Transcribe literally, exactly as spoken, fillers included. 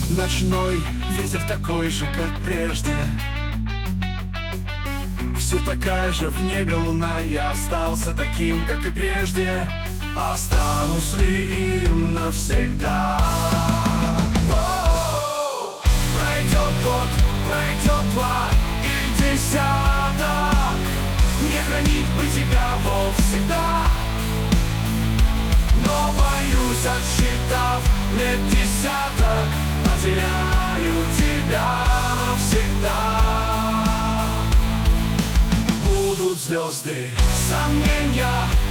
Ночной ветер такой же, как прежде. Все такая же в небе луна. Я остался таким, как и прежде. Останусь ли им навсегда? О-о-о! Пройдет год, пройдет два и десяток. Не хранить бы тебя вовсе да. Но боюсь, отсчитав лет десяток, потеряю тебя навсегда. Будут звезды, сомнения,